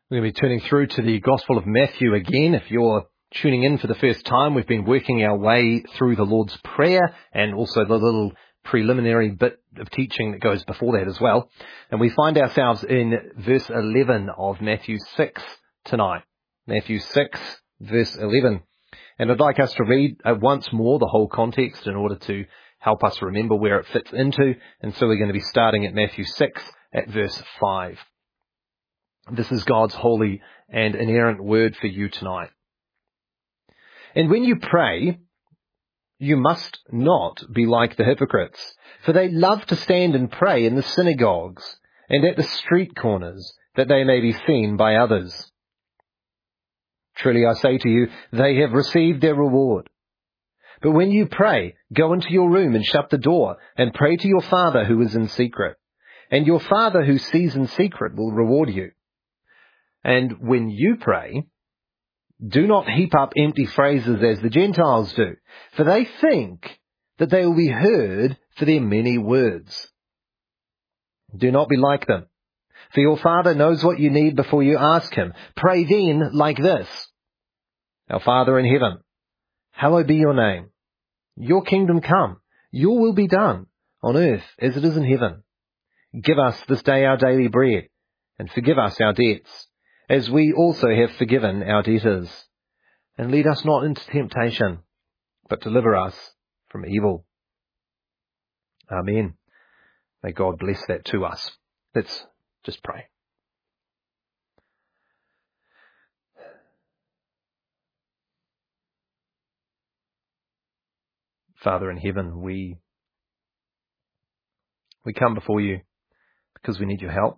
We're going to be turning through to the Gospel of Matthew again. If you're tuning in for the first time, we've been working our way through the Lord's Prayer and also the little preliminary bit of teaching that goes before that as well. And we find ourselves in verse 11 of Matthew 6 tonight. Matthew 6, verse 11. And I'd like us to read once more the whole context in order to help us remember where it fits into. And so we're going to be starting at Matthew 6 at verse 5. This is God's holy and inerrant word for you tonight. And when you pray, you must not be like the hypocrites, for they love to stand and pray in the synagogues and at the street corners, that they may be seen by others. Truly I say to you, they have received their reward. But when you pray, go into your room and shut the door, and pray to your Father who is in secret. And your Father who sees in secret will reward you. And when you pray, do not heap up empty phrases as the Gentiles do, for they think that they will be heard for their many words. Do not be like them, for your Father knows what you need before you ask him. Pray then like this: Our Father in heaven, hallowed be your name. Your kingdom come, your will be done, on earth as it is in heaven. Give us this day our daily bread, and forgive us our debts, as we also have forgiven our debtors. And lead us not into temptation, but deliver us from evil. Amen. May God bless that to us. Let's just pray. Father in heaven, we come before you because we need your help.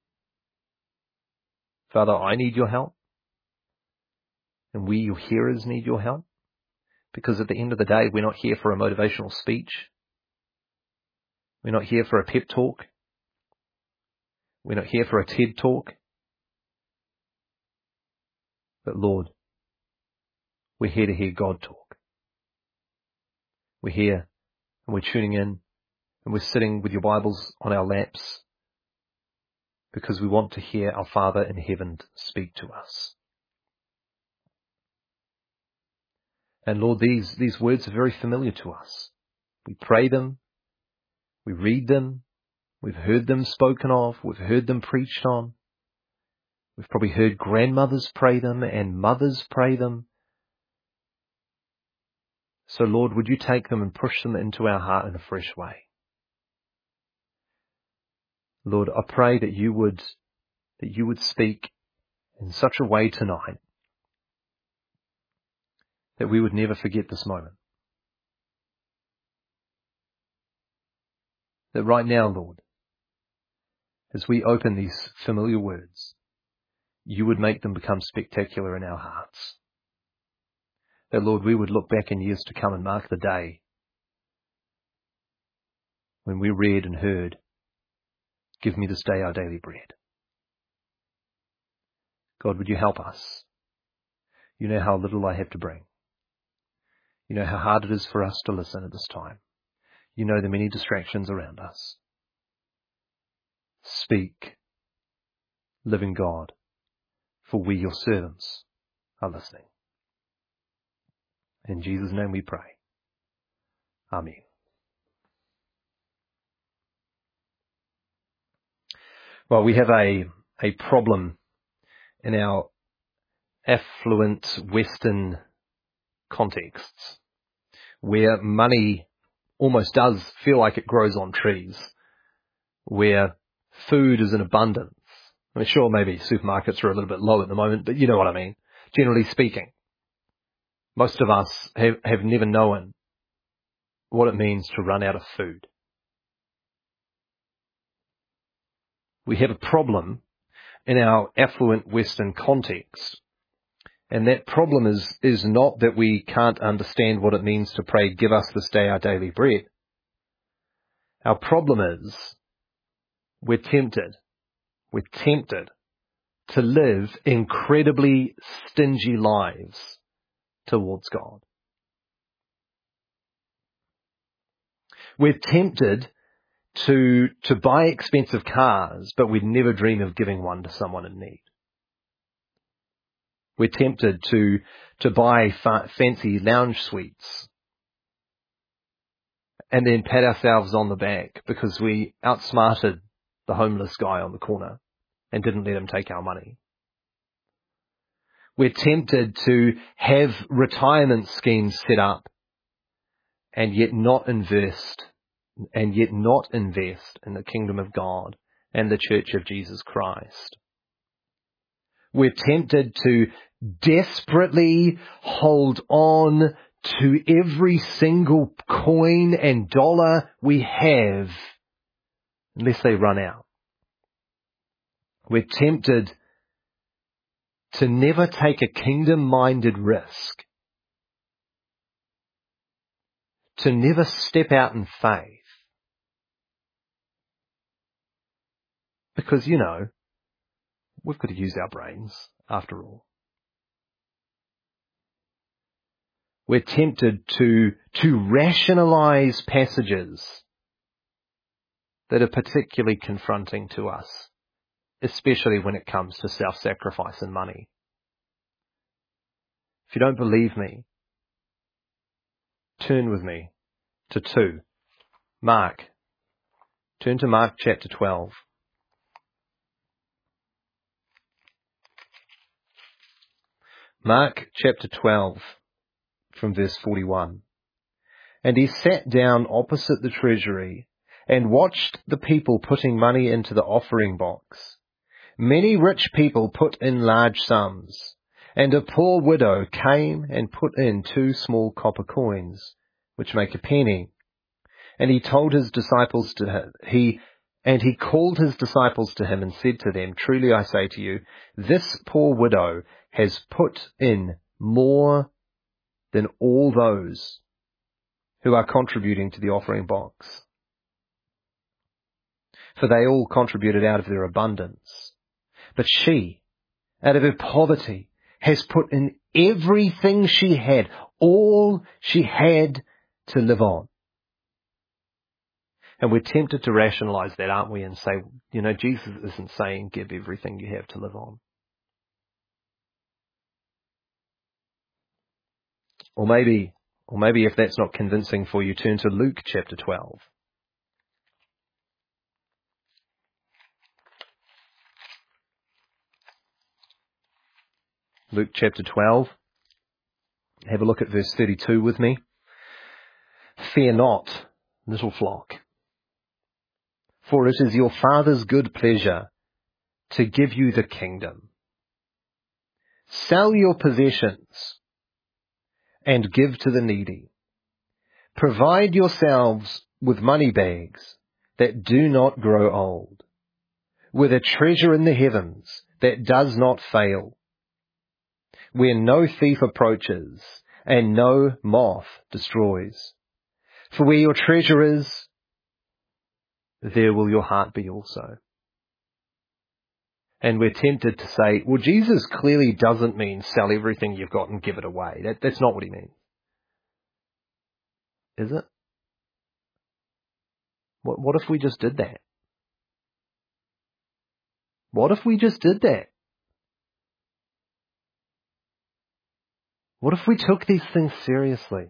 Father, I need your help. And we, your hearers, need your help. Because at the end of the day, we're not here for a motivational speech. We're not here for a pep talk. We're not here for a TED talk. But Lord, we're here to hear God talk. We're here and we're tuning in and we're sitting with your Bibles on our laps because we want to hear our Father in heaven speak to us. And Lord, these words are very familiar to us. We pray them, we read them, we've heard them spoken of, we've heard them preached on. We've probably heard grandmothers pray them and mothers pray them. So Lord, would you take them and push them into our heart in a fresh way? Lord, I pray that you would speak in such a way tonight that we would never forget this moment. That right now, Lord, as we open these familiar words, you would make them become spectacular in our hearts. That, Lord, we would look back in years to come and mark the day when we read and heard, give me this day our daily bread. God, would you help us? You know how little I have to bring. You know how hard it is for us to listen at this time. You know the many distractions around us. Speak, living God, for we, your servants, are listening. In Jesus' name we pray. Amen. Well, we have a problem in our affluent Western contexts where money almost does feel like it grows on trees, where food is in abundance. I mean, sure, maybe supermarkets are a little bit low at the moment, but you know what I mean. Generally speaking, most of us have never known what it means to run out of food. We have a problem in our affluent Western context. And that problem is not that we can't understand what it means to pray, give us this day our daily bread. Our problem is we're tempted to live incredibly stingy lives towards God. We're tempted to buy expensive cars, but we'd never dream of giving one to someone in need. We're tempted to buy fancy lounge suites and then pat ourselves on the back because we outsmarted the homeless guy on the corner and didn't let him take our money. We're tempted to have retirement schemes set up and yet not invest in the kingdom of God and the Church of Jesus Christ. We're tempted to desperately hold on to every single coin and dollar we have unless they run out. We're tempted to never take a kingdom-minded risk, to never step out in faith. Because, we've got to use our brains, after all. We're tempted to rationalize passages that are particularly confronting to us, especially when it comes to self-sacrifice and money. If you don't believe me, turn with me to Mark. Turn to Mark chapter 12. Mark chapter 12 from verse 41. And he sat down opposite the treasury and watched the people putting money into the offering box. Many rich people put in large sums, and a poor widow came and put in 2 small copper coins, which make a penny. And he told his disciples to him, he called his disciples to him and said to them, Truly I say to you, this poor widow has put in more than all those who are contributing to the offering box. For they all contributed out of their abundance. But she, out of her poverty, has put in everything she had, all she had to live on. And we're tempted to rationalize that, aren't we? And say, Jesus isn't saying give everything you have to live on. Or maybe if that's not convincing for you, turn to Luke chapter 12. Luke chapter 12. Have a look at verse 32 with me. Fear not, little flock, for it is your Father's good pleasure to give you the kingdom. Sell your possessions and give to the needy. Provide yourselves with money bags that do not grow old, with a treasure in the heavens that does not fail, where no thief approaches and no moth destroys. For where your treasure is, there will your heart be also. And we're tempted to say, well, Jesus clearly doesn't mean sell everything you've got and give it away. That's not what he means. Is it? What if we just did that? What if we just did that? What if we took these things seriously?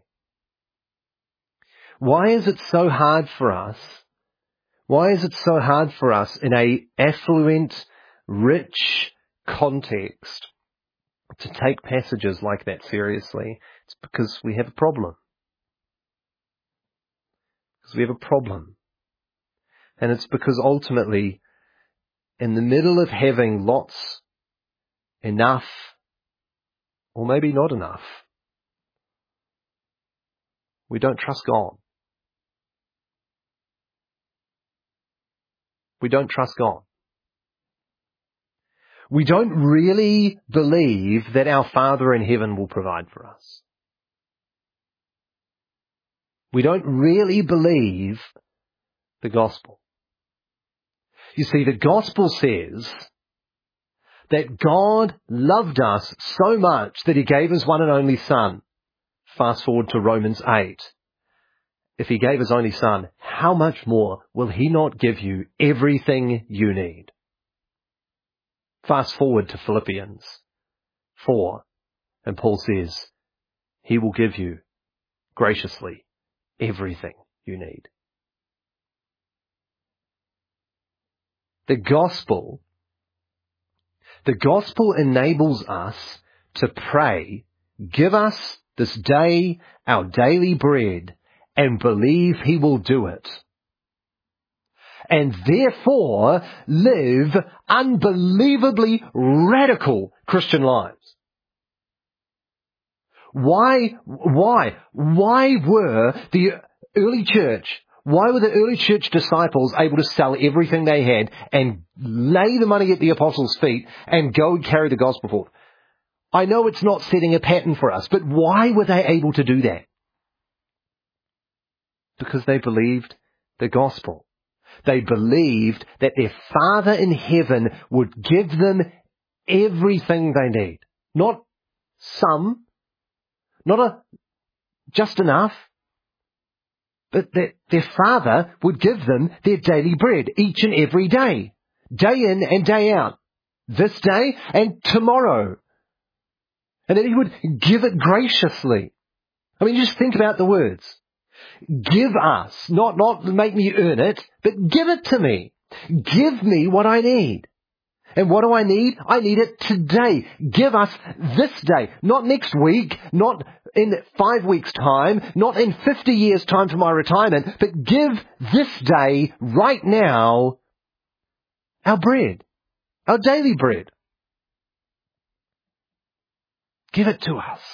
Why is it so hard for us? Why is it so hard for us in a affluent, rich context to take passages like that seriously? It's because we have a problem. Because we have a problem. And it's because ultimately, in the middle of having lots, enough, or maybe not enough, we don't trust God. We don't trust God. We don't really believe that our Father in heaven will provide for us. We don't really believe the gospel. You see, the gospel says that God loved us so much that he gave his one and only Son. Fast forward to Romans 8. If he gave his only Son, how much more will he not give you everything you need? Fast forward to Philippians for. And Paul says, he will give you graciously everything you need. The gospel enables us to pray, give us this day our daily bread, and believe he will do it. And therefore live unbelievably radical Christian lives. Why were the early church disciples able to sell everything they had and lay the money at the apostles' feet and go carry the gospel forth? I know it's not setting a pattern for us, but why were they able to do that? Because they believed the gospel. They believed that their Father in heaven would give them everything they need. Not some, not just enough, but that their Father would give them their daily bread each and every day, day in and day out, this day and tomorrow. And that he would give it graciously. I mean, just think about the words. Give us, not make me earn it, but give it to me. Give me what I need. And what do I need? I need it today. Give us this day, not next week, not in 5 weeks' time, not in 50 years' time for my retirement, but give this day, right now, our bread, our daily bread. Give it to us.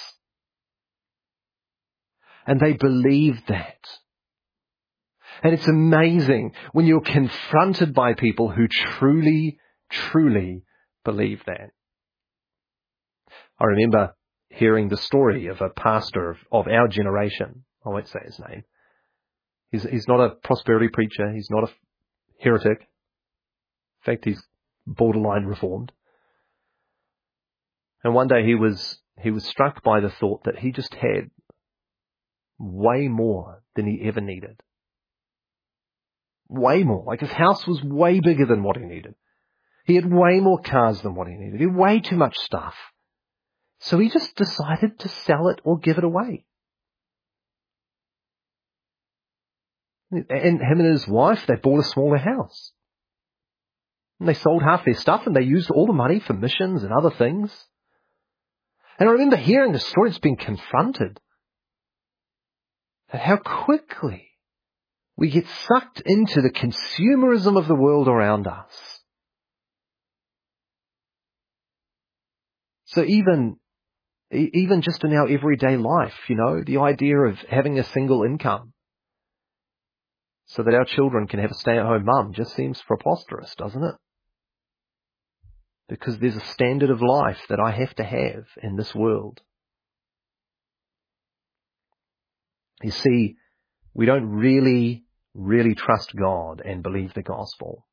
And they believed that. And it's amazing when you're confronted by people who truly, truly believe that. I remember hearing the story of a pastor of our generation. I won't say his name. He's not a prosperity preacher. He's not a heretic. In fact, he's borderline reformed. And one day he was struck by the thought that he just had way more than he ever needed. Way more. Like his house was way bigger than what he needed. He had way more cars than what he needed. He had way too much stuff. So he just decided to sell it or give it away. And him and his wife, they bought a smaller house. And they sold half their stuff and they used all the money for missions and other things. And I remember hearing the story, it's been confronted. At how quickly we get sucked into the consumerism of the world around us. So even just in our everyday life, the idea of having a single income so that our children can have a stay-at-home mum just seems preposterous, doesn't it? Because there's a standard of life that I have to have in this world. You see, we don't really trust God and believe the gospel.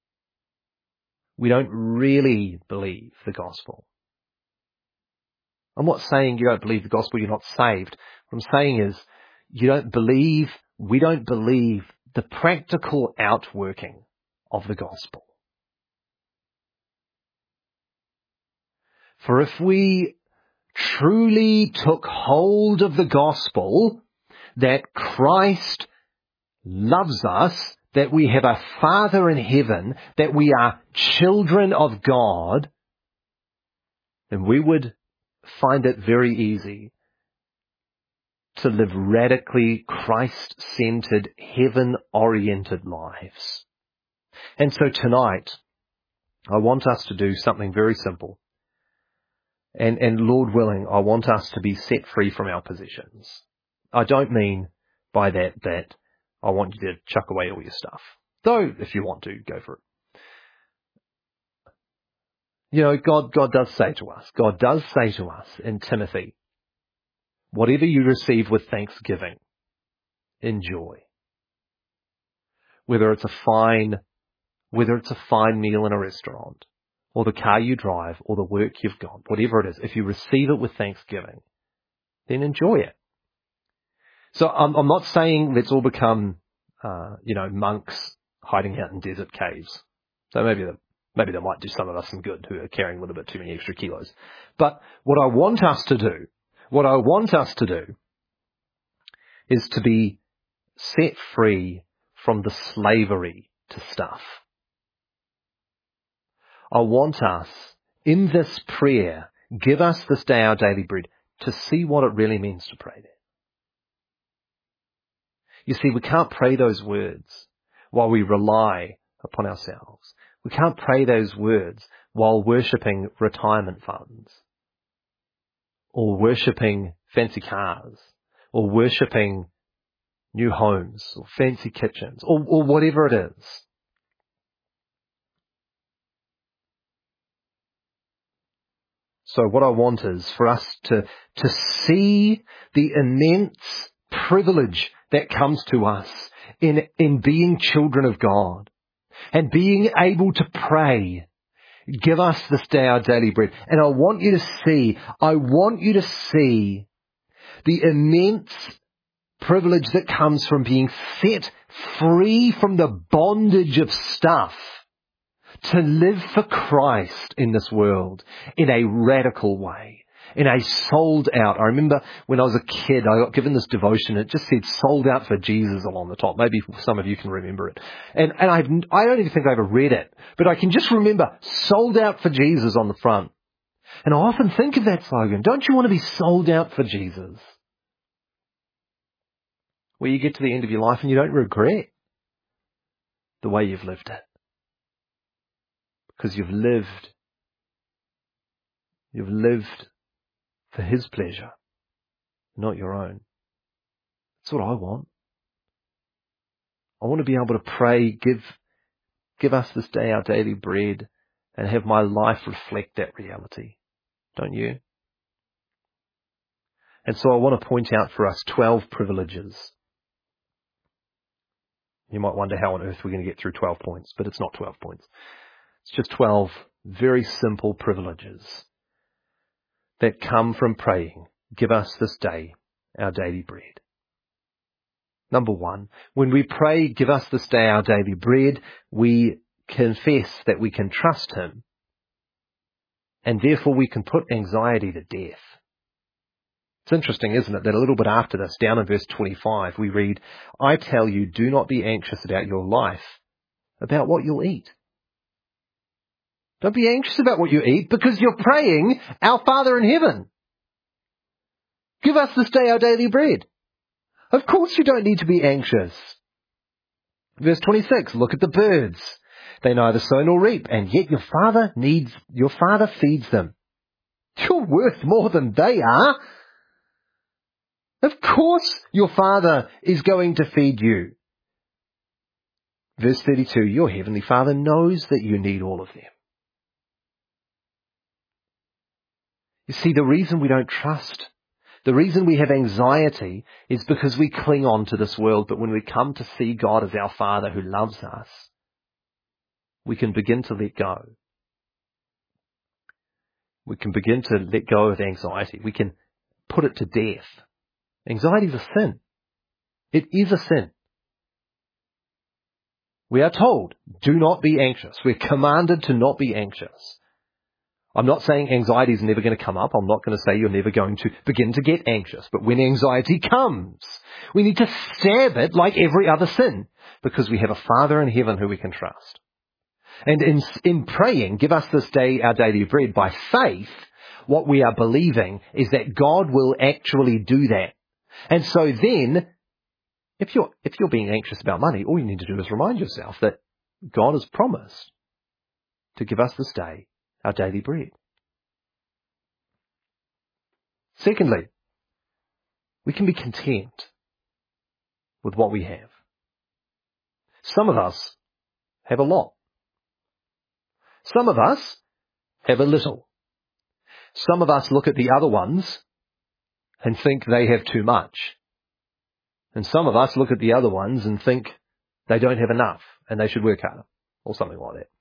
We don't really believe the gospel. I'm not saying you don't believe the gospel, you're not saved. What I'm saying is, we don't believe the practical outworking of the gospel. For if we truly took hold of the gospel, that Christ loves us, that we have a Father in heaven, that we are children of God, then we would find it very easy to live radically Christ-centered, heaven-oriented lives. And so tonight, I want us to do something very simple. And Lord willing, I want us to be set free from our possessions. I don't mean by that I want you to chuck away all your stuff. Though, if you want to, go for it. God does say to us in Timothy, whatever you receive with thanksgiving, enjoy. Whether it's a fine meal in a restaurant, or the car you drive, or the work you've got, whatever it is, if you receive it with thanksgiving, then enjoy it. So I'm not saying let's all become, monks hiding out in desert caves. So maybe that might do some of us some good who are carrying a little bit too many extra kilos. But what I want us to do is to be set free from the slavery to stuff. I want us, in this prayer, give us this day our daily bread, to see what it really means to pray that. You see, we can't pray those words while we rely upon ourselves. We can't pray those words while worshipping retirement funds, or worshipping fancy cars, or worshipping new homes, or fancy kitchens, or whatever it is. So what I want is for us to see the immense privilege that comes to us in being children of God and being able to pray, give us this day our daily bread. And I want you to see the immense privilege that comes from being set free from the bondage of stuff to live for Christ in this world in a radical way, in a sold out. I remember when I was a kid, I got given this devotion. It just said sold out for Jesus along the top. Maybe some of you can remember it. And I don't even think I ever read it, but I can just remember sold out for Jesus on the front. And I often think of that slogan. Don't you want to be sold out for Jesus? Where you get to the end of your life and you don't regret the way you've lived it. Because you've lived for His pleasure, not your own. That's what I want. I want to be able to pray, give us this day our daily bread, and have my life reflect that reality. Don't you? And so I want to point out for us 12 privileges. You might wonder how on earth we're going to get through 12 points, but it's not 12 points. It's just 12 very simple privileges that come from praying, give us this day our daily bread. Number 1, when we pray, give us this day our daily bread, we confess that we can trust Him, and therefore we can put anxiety to death. It's interesting, isn't it, that a little bit after this, down in verse 25, we read, I tell you, do not be anxious about your life, about what you'll eat. Don't be anxious about what you eat, because you're praying, Our Father in heaven, give us this day our daily bread. Of course you don't need to be anxious. Verse 26, look at the birds. They neither sow nor reap, and yet your Father feeds them. You're worth more than they are. Of course your Father is going to feed you. Verse 32, your Heavenly Father knows that you need all of them. You see, the reason we don't trust, the reason we have anxiety is because we cling on to this world. But when we come to see God as our Father who loves us, we can begin to let go. We can begin to let go of anxiety. We can put it to death. Anxiety is a sin. It is a sin. We are told, do not be anxious. We're commanded to not be anxious. I'm not saying anxiety is never going to come up. I'm not going to say you're never going to begin to get anxious. But when anxiety comes, we need to stab it like every other sin, because we have a Father in heaven who we can trust. And in praying, give us this day our daily bread, by faith, what we are believing is that God will actually do that. And so then, if you're being anxious about money, all you need to do is remind yourself that God has promised to give us this day our daily bread. Secondly, we can be content with what we have. Some of us have a lot. Some of us have a little. Some of us look at the other ones and think they have too much. And some of us look at the other ones and think they don't have enough and they should work harder, or something like that.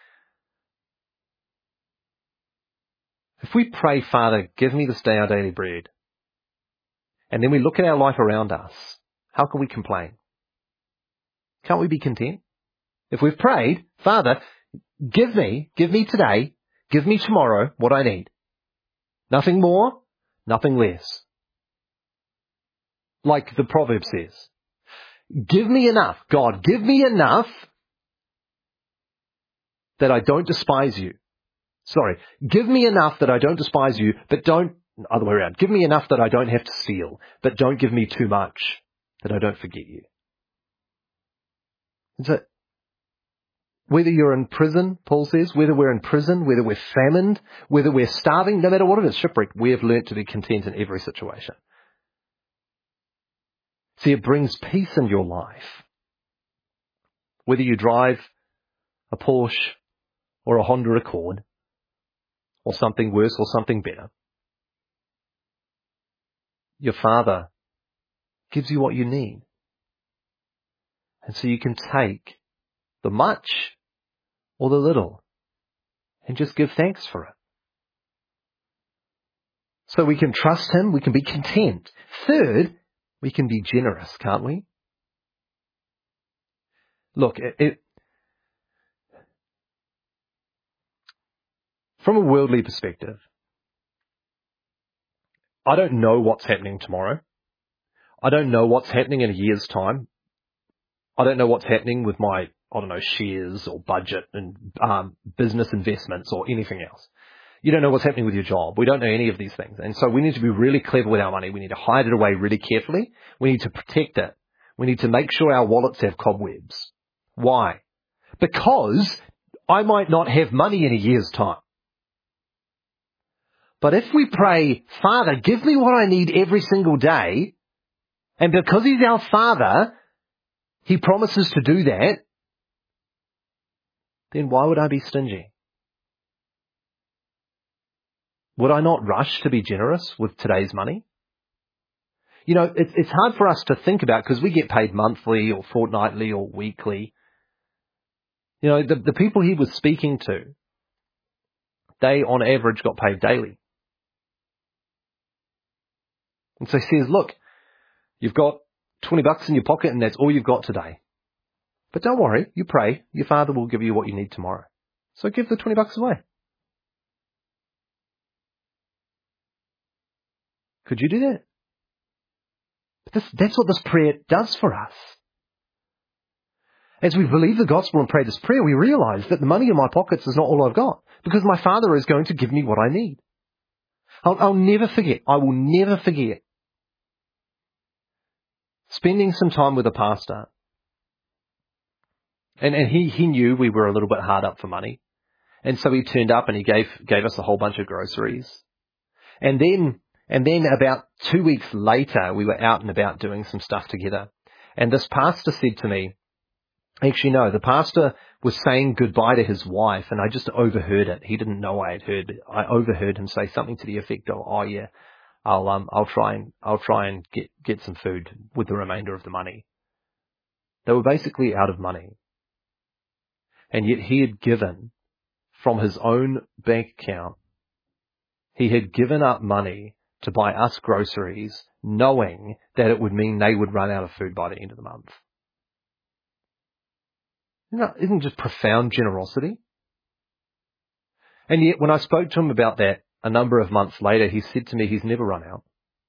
If we pray, Father, give me this day our daily bread, and then we look at our life around us, how can we complain? Can't we be content? If we've prayed, Father, give me today, give me tomorrow what I need. Nothing more, nothing less. Like the proverb says, give me enough, God, give me enough that I don't despise you. Sorry, give me enough that I don't despise you, but don't, other way around, give me enough that I don't have to steal, but don't give me too much that I don't forget you. And so, whether you're in prison, Paul says, whether we're in prison, whether we're famine, whether we're starving, no matter what it is, shipwrecked, we have learnt to be content in every situation. See, it brings peace in your life. Whether you drive a Porsche or a Honda Accord or something worse or something better, your Father gives you what you need. And so you can take the much or the little and just give thanks for it. So we can trust Him, we can be content. Third, we can be generous, can't we? Look, from a worldly perspective, I don't know what's happening tomorrow. I don't know what's happening in a year's time. I don't know what's happening with my, shares or budget and business investments or anything else. You don't know what's happening with your job. We don't know any of these things. And so we need to be really clever with our money. We need to hide it away really carefully. We need to protect it. We need to make sure our wallets have cobwebs. Why? Because I might not have money in a year's time. But if we pray, Father, give me what I need every single day, and because He's our Father, He promises to do that, then why would I be stingy? Would I not rush to be generous with today's money? You know, it's hard for us to think about because we get paid monthly or fortnightly or weekly. You know, the people He was speaking to, they on average got paid daily. And so He says, look, you've got $20 in your pocket and that's all you've got today. But don't worry, you pray, your Father will give you what you need tomorrow. So give the $20 away. Could you do that? But that's what this prayer does for us. As we believe the gospel and pray this prayer, we realize that the money in my pockets is not all I've got, because my Father is going to give me what I need. I'll never forget, I will never forget spending some time with a pastor. And he knew we were a little bit hard up for money. And so he turned up and he gave us a whole bunch of groceries. And then about 2 weeks later, we were out and about doing some stuff together. And this pastor said to me, actually no, the pastor was saying goodbye to his wife, and I just overheard it. He didn't know I had heard, but I overheard him say something to the effect of, oh yeah, I'll try and get some food with the remainder of the money. They were basically out of money. And yet he had given from his own bank account, he had given up money to buy us groceries, knowing that it would mean they would run out of food by the end of the month. Isn't just profound generosity? And yet when I spoke to him about that a number of months later, he said to me he's never run out.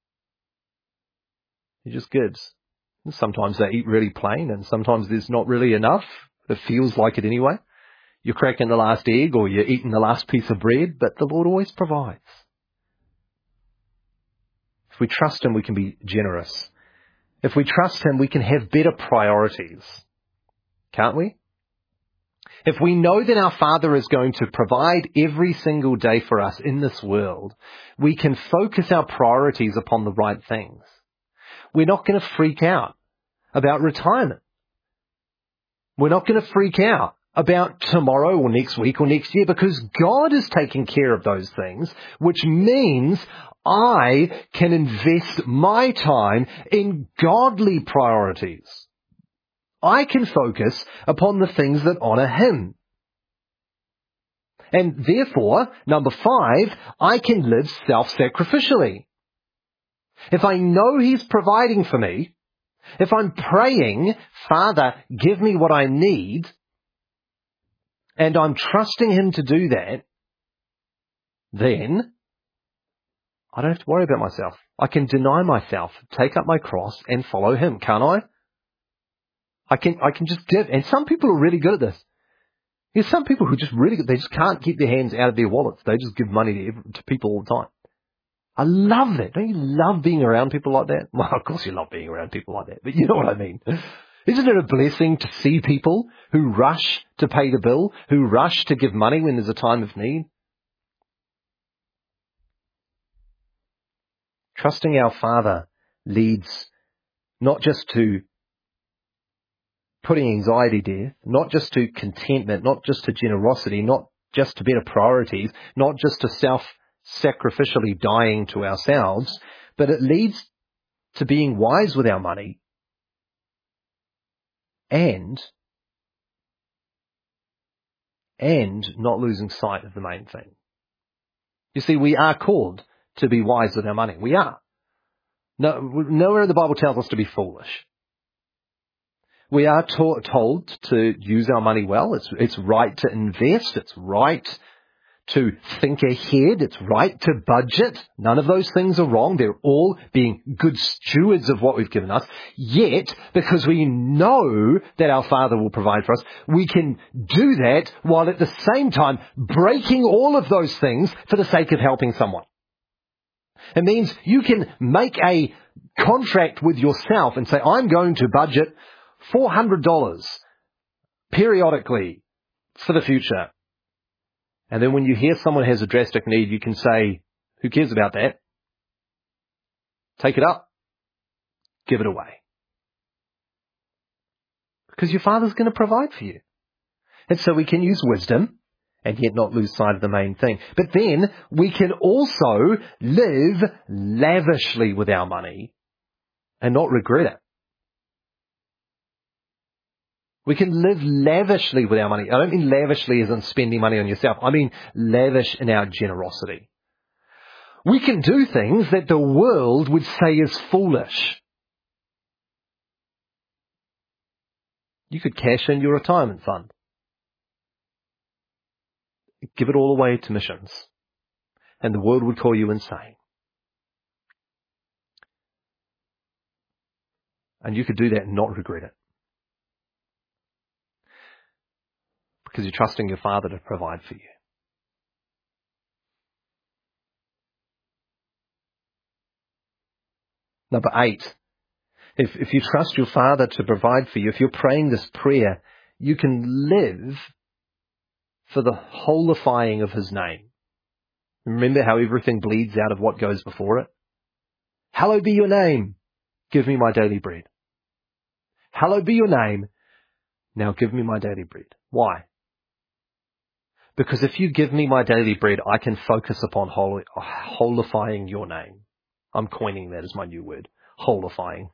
He just gives. And sometimes they eat really plain, and sometimes there's not really enough. It feels like it anyway. You're cracking the last egg or you're eating the last piece of bread, but the Lord always provides. If we trust Him, we can be generous. If we trust Him, we can have better priorities. Can't we? If we know that our Father is going to provide every single day for us in this world, we can focus our priorities upon the right things. We're not going to freak out about retirement. We're not going to freak out about tomorrow or next week or next year, because God is taking care of those things, which means I can invest my time in godly priorities. I can focus upon the things that honor Him. And therefore, number 5, I can live self-sacrificially. If I know He's providing for me, if I'm praying, Father, give me what I need, and I'm trusting Him to do that, then I don't have to worry about myself. I can deny myself, take up my cross and follow him, can't I? I can just give. And some people are really good at this. There's some people who just really good. They just can't keep their hands out of their wallets. They just give money to people all the time. I love that. Don't you love being around people like that? Well, of course you love being around people like that, but you know what I mean. Isn't it a blessing to see people who rush to pay the bill, who rush to give money when there's a time of need? Trusting our Father leads not just to putting anxiety to death, not just to contentment, not just to generosity, not just to better priorities, not just to self-sacrificially dying to ourselves, but it leads to being wise with our money and not losing sight of the main thing. You see, we are called to be wise with our money. We are. No, nowhere in the Bible tells us to be foolish. We are told to use our money well. It's right to invest. It's right to think ahead. It's right to budget. None of those things are wrong. They're all being good stewards of what we've given us. Yet, because we know that our Father will provide for us, we can do that while at the same time breaking all of those things for the sake of helping someone. It means you can make a contract with yourself and say, I'm going to budget $400 periodically for the future. And then when you hear someone has a drastic need, you can say, who cares about that? Take it up. Give it away. Because your Father's going to provide for you. And so we can use wisdom and yet not lose sight of the main thing. But then we can also live lavishly with our money and not regret it. We can live lavishly with our money. I don't mean lavishly as in spending money on yourself. I mean lavish in our generosity. We can do things that the world would say is foolish. You could cash in your retirement fund. Give it all away to missions. And the world would call you insane. And you could do that and not regret it. Because you're trusting your Father to provide for you. Number 8, if you trust your Father to provide for you, if you're praying this prayer, you can live for the holifying of His name. Remember how everything bleeds out of what goes before it? Hallowed be your name. Give me my daily bread. Hallowed be your name. Now give me my daily bread. Why? Because if you give me my daily bread, I can focus upon holifying your name. I'm coining that as my new word. Holifying.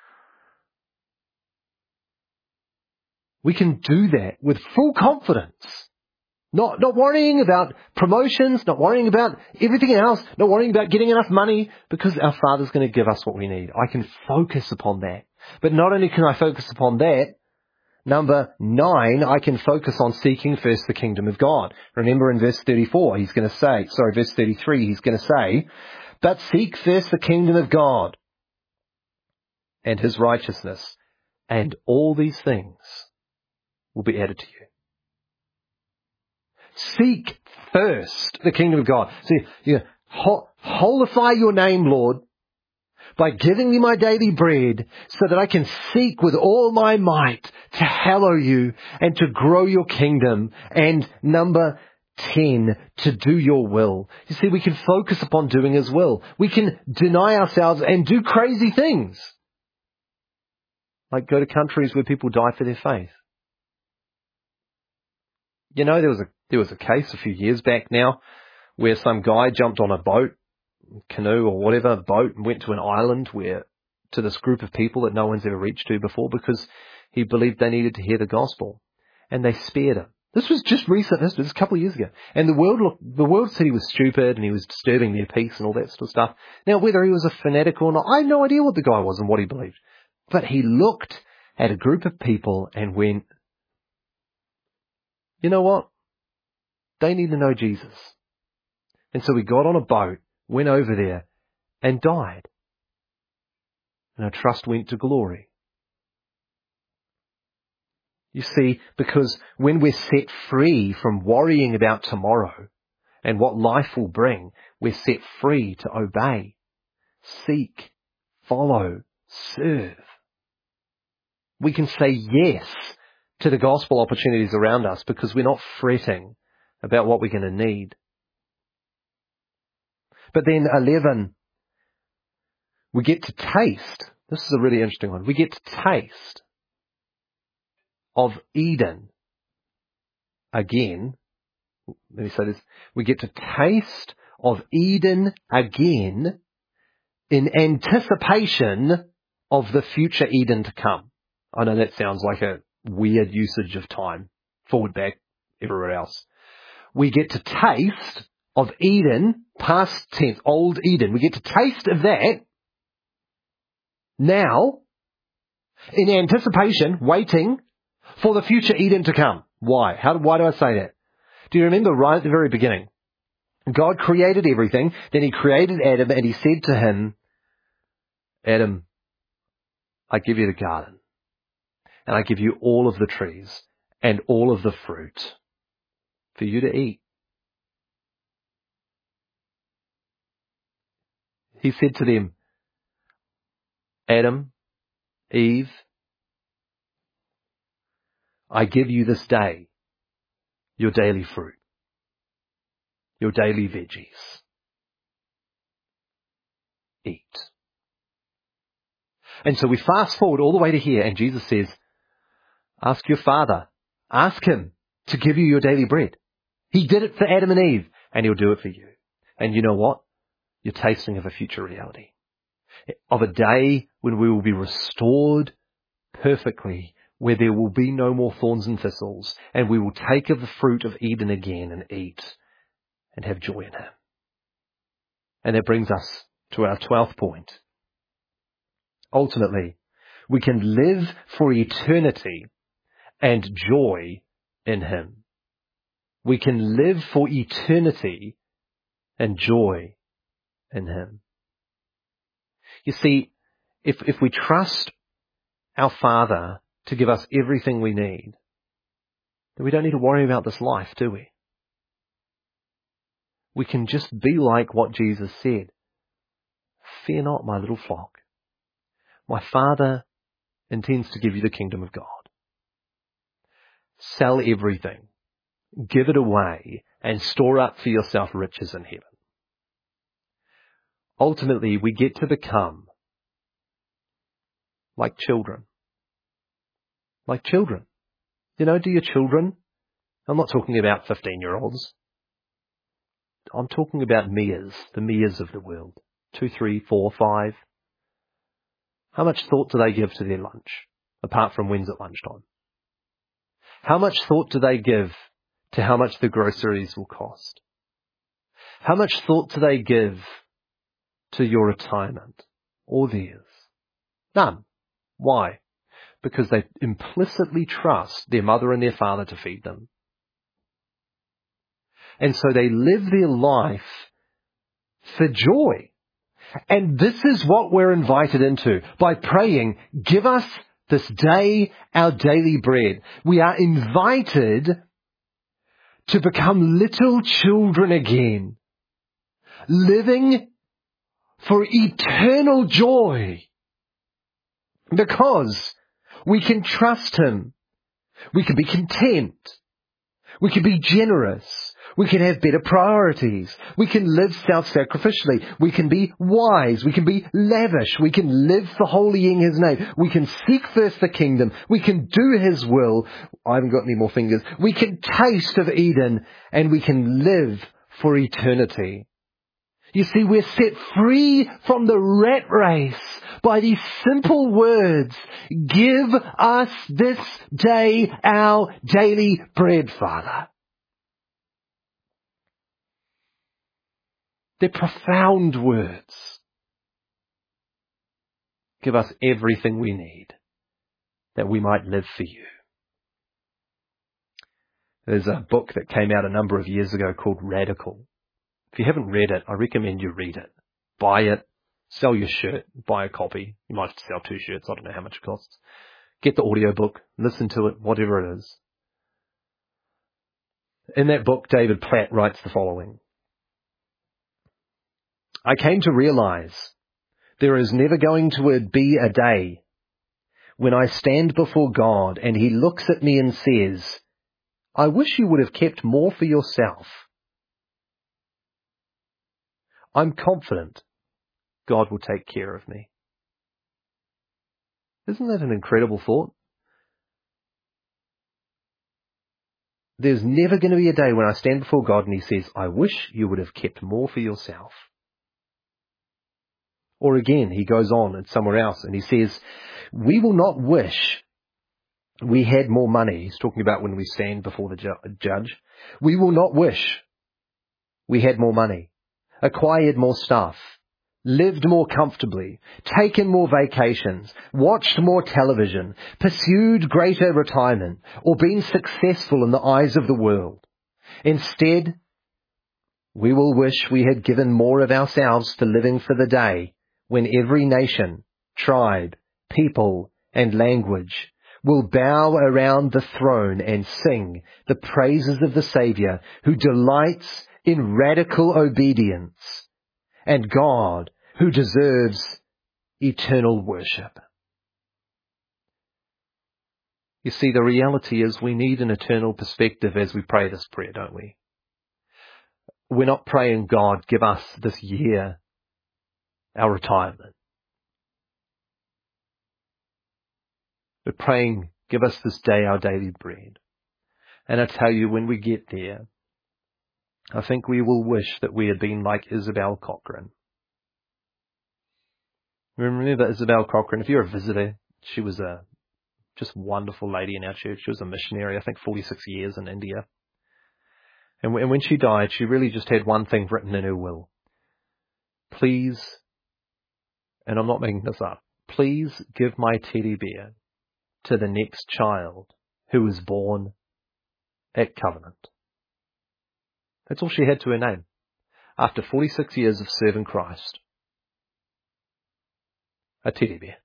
We can do that with full confidence. Not worrying about promotions, not worrying about everything else, not worrying about getting enough money, because our Father's going to give us what we need. I can focus upon that. But not only can I focus upon that, number 9, I can focus on seeking first the kingdom of God. Remember in verse 34, verse 33, he's going to say, but seek first the kingdom of God and His righteousness, and all these things will be added to you. Seek first the kingdom of God. See, holify your name, Lord, by giving me my daily bread so that I can seek with all my might to hallow you and to grow your kingdom. And number 10, to do your will. You see, we can focus upon doing His will. We can deny ourselves and do crazy things. Like go to countries where people die for their faith. You know, there was a case a few years back now where some guy jumped on a boat, canoe or whatever, boat, and went to an island to this group of people that no one's ever reached to before because he believed they needed to hear the gospel. And they spared him. This was just recent. This was a couple of years ago. And the world said he was stupid and he was disturbing their peace and all that sort of stuff. Now, whether he was a fanatic or not, I have no idea what the guy was and what he believed. But he looked at a group of people and went, you know what? They need to know Jesus. And so we got on a boat, went over there, and died. And our trust went to glory. You see, because when we're set free from worrying about tomorrow and what life will bring, we're set free to obey, seek, follow, serve. We can say yes to the gospel opportunities around us because we're not fretting about what we're going to need. But then 11, we get to taste. This is a really interesting one. We get to taste of Eden again. Let me say this. We get to taste of Eden again in anticipation of the future Eden to come. I know that sounds like a weird usage of time. Forward, back, everywhere else. We get to taste of Eden, past tense, old Eden. We get to taste of that now in anticipation, waiting for the future Eden to come. Why? Why do I say that? Do you remember right at the very beginning? God created everything. Then he created Adam and he said to him, Adam, I give you the garden and I give you all of the trees and all of the fruit for you to eat. He said to them, Adam, Eve, I give you this day your daily fruit, your daily veggies. Eat. And so we fast forward all the way to here, and Jesus says, ask your Father, ask him to give you your daily bread. He did it for Adam and Eve, and he'll do it for you. And you know what? You're tasting of a future reality, of a day when we will be restored perfectly, where there will be no more thorns and thistles, and we will take of the fruit of Eden again and eat and have joy in him. And that brings us to our 12th point. Ultimately, we can live for eternity and joy in him. We can live for eternity and joy in him. You see, if we trust our Father to give us everything we need, then we don't need to worry about this life, do we? We can just be like what Jesus said. Fear not, my little flock. My Father intends to give you the kingdom of God. Sell everything, give it away, and store up for yourself riches in heaven. Ultimately, we get to become like children. Like children. You know, do your children? I'm not talking about 15-year-olds. I'm talking about Mias, the Mias of the world. 2, 3, 4, 5. How much thought do they give to their lunch, apart from when's at lunchtime? How much thought do they give to how much the groceries will cost? How much thought do they give to your retirement or theirs? None. Why? Because they implicitly trust their mother and their father to feed them. And so they live their life for joy. And this is what we're invited into by praying, give us this day our daily bread. We are invited to become little children again, living for eternal joy, because we can trust him. We can be content. We can be generous. We can have better priorities. We can live self-sacrificially. We can be wise. We can be lavish. We can live for holy in his name. We can seek first the kingdom. We can do his will. I haven't got any more fingers. We can taste of Eden, and we can live for eternity. You see, we're set free from the rat race by these simple words. Give us this day our daily bread, Father. They're profound words. Give us everything we need that we might live for you. There's a book that came out a number of years ago called Radical. If you haven't read it, I recommend you read it. Buy it, Sell your shirt, buy a copy. You might have to sell 2 shirts. I don't know how much it costs. Get the audiobook, listen to it, whatever it is. In that book, David Platt writes the following. I came to realize there is never going to be a day when I stand before God and he looks at me and says, I wish you would have kept more for yourself. I'm confident God will take care of me. Isn't that an incredible thought? There's never going to be a day when I stand before God and he says, I wish you would have kept more for yourself. Or again, he goes on and somewhere else and he says, we will not wish we had more money. He's talking about when we stand before the judge. We will not wish we had more money, acquired more stuff, lived more comfortably, taken more vacations, watched more television, pursued greater retirement, or been successful in the eyes of the world. Instead, we will wish we had given more of ourselves to living for the day when every nation, tribe, people, and language will bow around the throne and sing the praises of the Savior who delights in radical obedience, and God who deserves eternal worship. You see, the reality is we need an eternal perspective as we pray this prayer, don't we? We're not praying, God, give us this year our retirement. We're praying, give us this day our daily bread. And I tell you, when we get there, I think we will wish that we had been like Isabel Cochran. Remember Isabel Cochran? If you're a visitor, she was a just wonderful lady in our church. She was a missionary, I think 46 years in India. And when she died, she really just had one thing written in her will. Please, and I'm not making this up, please give my teddy bear to the next child who is born at Covenant. That's all she had to her name. After 46 years of serving Christ. A teddy bear.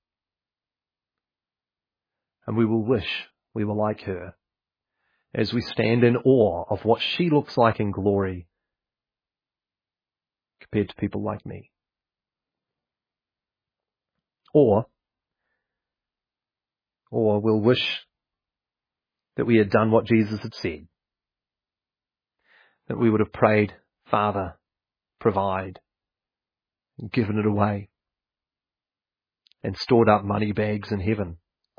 And we will wish we were like her as we stand in awe of what she looks like in glory compared to people like me. Or we'll wish that we had done what Jesus had said. That we would have prayed, Father, provide, and given it away, and stored up money bags in heaven.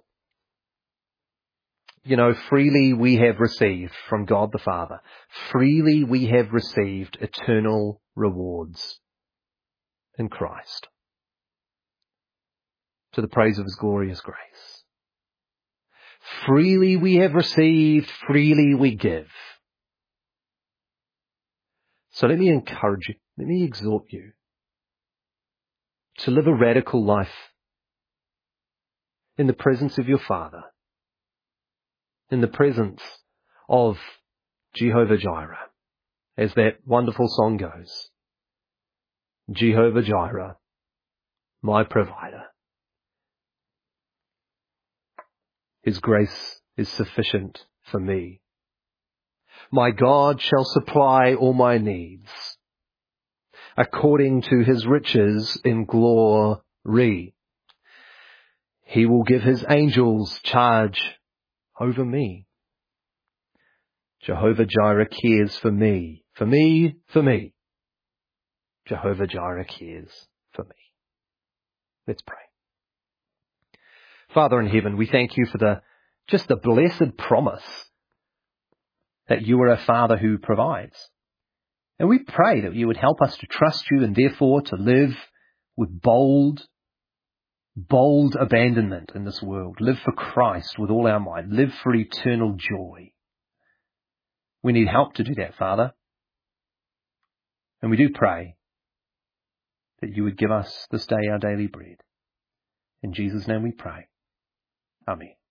You know, freely we have received from God the Father. Freely we have received eternal rewards in Christ, to the praise of His glorious grace. Freely we have received, freely we give. So let me encourage you, let me exhort you to live a radical life in the presence of your Father, in the presence of Jehovah Jireh, as that wonderful song goes. Jehovah Jireh, my provider. His grace is sufficient for me. My God shall supply all my needs according to His riches in glory. He will give His angels charge over me. Jehovah Jireh cares for me, for me, for me. Jehovah Jireh cares for me. Let's pray. Father in heaven, we thank you for just the blessed promise that you are a Father who provides. And we pray that you would help us to trust you and therefore to live with bold abandonment in this world. Live for Christ with all our might. Live for eternal joy. We need help to do that, Father. And we do pray that you would give us this day our daily bread. In Jesus' name we pray. Amen.